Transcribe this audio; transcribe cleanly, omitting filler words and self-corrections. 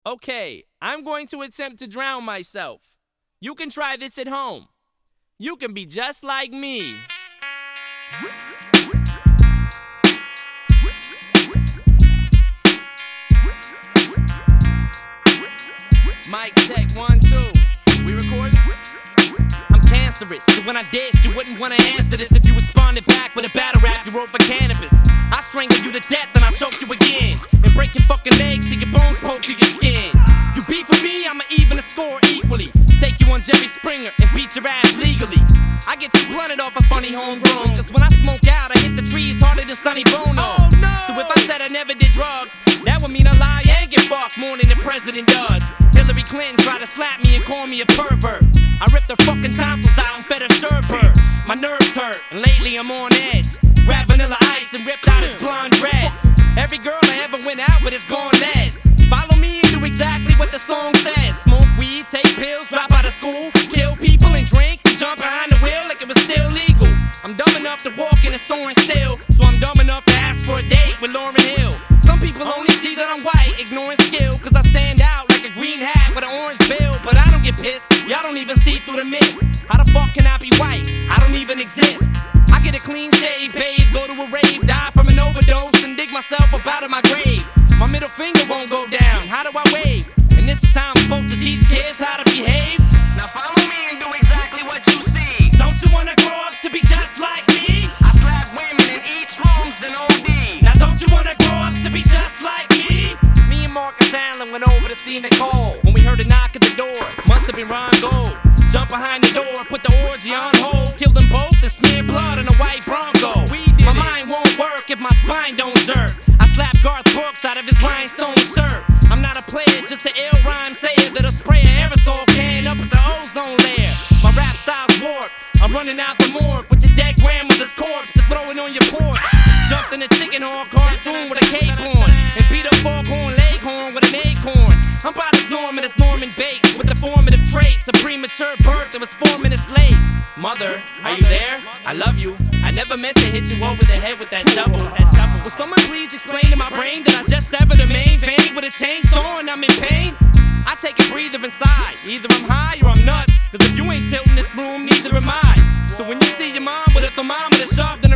Okay, I'm going to attempt to drown myself. You can try this at home. You can be just like me. Mic check, 1, 2. We recording? I'm cancerous, so when I dish, you wouldn't wanna answer this if you responded back with a battle rap you wrote for cannabis. I strangle you to death and I'll choke you again, and break your fucking legs till your bones poke through your skin. You beef with me, I'ma even the score equally. Take you on Jerry Springer and beat your ass legally. I get too blunted off a funny homegrown, cause when I smoke out, I hit the trees harder than Sonny Bono. Oh, no. So if I said I never did drugs, that would mean I lie and get fucked more than the president does. Hillary Clinton tried to slap me and call me a pervert. I ripped her fucking tonsils out and fed her sherbert. My nerves hurt, and lately I'm on edge. Grabbed Vanilla Ice and ripped out his blonde dreads. Every girl I ever went out with is gone less. Follow me and do exactly what the song says. Smoke weed, take pills, drop out of school, kill people and drink, and jump behind the wheel like it was still legal. I'm dumb enough to walk in a store and steal, so I'm dumb enough to ask for a date with Lauryn Hill. Some people only see that I'm white, ignoring skill, cause I stand out like a green hat with an orange bill. But I don't get pissed, y'all don't even see through the mist. How the fuck can I be white? I don't even exist. I get a clean shave, bathe, go to a rave, die from an overdose, and dig myself up out of my grave. My middle finger won't go down, how do I wave? And this is how I'm supposed to teach kids how to behave. Now follow me and do exactly what you see. Don't you wanna grow up to be just like me? I slap women in each rooms, then OD. Now don't you wanna grow up to be just like me? Me and Marcus Allen went over to see Nicole when we heard a knock at the door. Must have been Ron Gold. Jump behind the door, put the orgy on hold, kill them both and smear blood on a white Bronco. My mind won't work if my spine don't jerk. I slap Garth Brooks out of his rhinestone shirt. I'm not a player, just an ill rhyme sayer that'll spray an aerosol can up at the ozone layer. My rap style's warped. I'm running out the morgue with your dead grandmother's corpse to throw it on your porch. Jumped in a chicken horn cartoon with a cape on, and beat a foghorn leghorn with an acorn. I'm about as Norman as Norman Bates, with the formative traits of premature birth that was 4 minutes late. Mother, are you there? I love you. I never meant to hit you over the head with that shovel. Will someone please explain to my brain that I just severed the main vein with a chainsaw and I'm in pain? I take a breather inside. Either I'm high or I'm nuts, cause if you ain't tilting this broom, neither am I. So when you see your mom with a thermometer shoved in